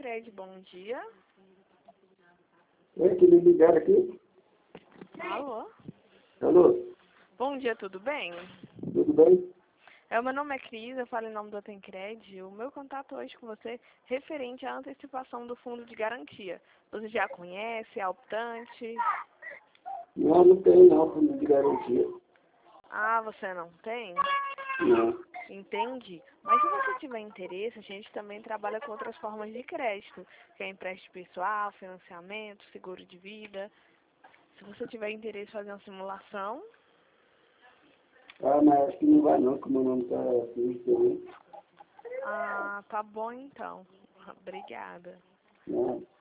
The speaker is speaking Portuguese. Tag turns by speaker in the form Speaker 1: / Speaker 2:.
Speaker 1: Tancred, bom dia.
Speaker 2: Oi, que me ligaram aqui?
Speaker 1: Alô?
Speaker 2: Alô,
Speaker 1: Bom dia, tudo bem?
Speaker 2: tudo bem?
Speaker 1: Meu nome é Cris, eu falo em nome do Tancred. O meu contato hoje com você referente à antecipação do fundo de garantia. Você já conhece, é optante?
Speaker 2: Não, não tem não, fundo de garantia.
Speaker 1: Ah, você não tem?
Speaker 2: Não.
Speaker 1: Entendi. Mas se você tiver interesse, a gente também trabalha com outras formas de crédito, que é empréstimo pessoal, financiamento, seguro de vida. Se você tiver interesse em fazer uma simulação,
Speaker 2: Ah, mas acho que não vai não, que o meu nome tá sujo também.
Speaker 1: tá bom então. Obrigada.
Speaker 2: Não.